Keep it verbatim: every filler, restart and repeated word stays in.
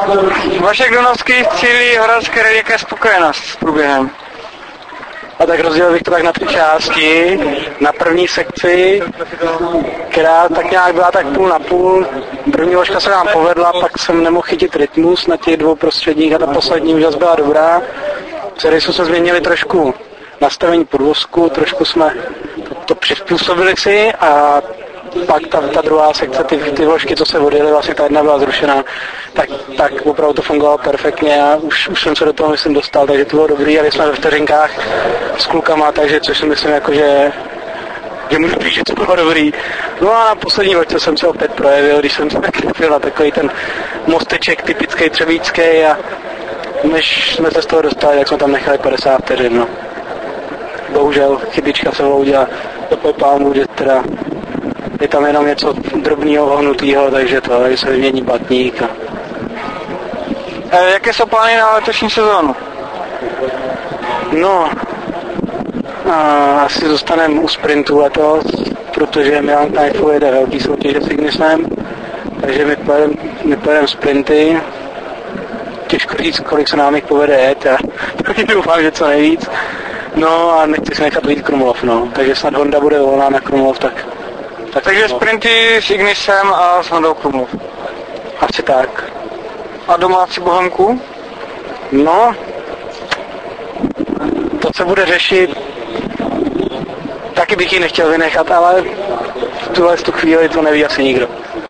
Vašek Donovský cílí Horadské rally, jaká je spokojenost s průběhem? A tak rozdělil bych to tak na tři části. Na první sekci, která tak nějak byla tak půl na půl. První ložka se nám povedla, pak jsem nemohl chytit rytmus na těch dvou prostředních a ta poslední už byla dobrá. V serisu jsme změnili trošku nastavení podvozku, trošku jsme to, to přizpůsobili si a pak ta, ta druhá sekce, ty, ty vložky, co se odjeli, vlastně ta jedna byla zrušená, tak, tak opravdu to fungovalo perfektně a už, už jsem se do toho, myslím, dostal, takže to bylo dobrý, ale jsme ve vteřinkách s klukama, takže což si myslím, jako, že, že můžu říct, že to bylo dobrý. No a na poslední loďce jsem se opět projevil, když jsem se nakrypil na takový ten mosteček typický třebíčský a než jsme se z toho dostali, tak jsme tam nechali padesát vteřin, no. Bohužel chybička se vloudila do pepámu, že teda je tam jenom něco drobného ohnutého, takže to, že se vymění patník. A... E, jaké jsou plány na letošní sezónu? No, a asi zůstaneme u sprintu letos, protože Milan Knajfl jede velký soutěže s Ignisem, takže my pojedeme, my pojedeme sprinty. Těžko říct, kolik se nám jich povede jet, já doufám, že co nejvíc. No a nechci si nechat vyjít Krumlov, no, takže snad Honda bude volná na Krumlov, tak... Tak Takže no. Sprinty s Ignisem a s Hondou Krumlov. Asi tak. A domácí Bohemku? No, to se bude řešit, taky bych ji nechtěl vynechat, ale v tuhle tu chvíli to neví asi nikdo.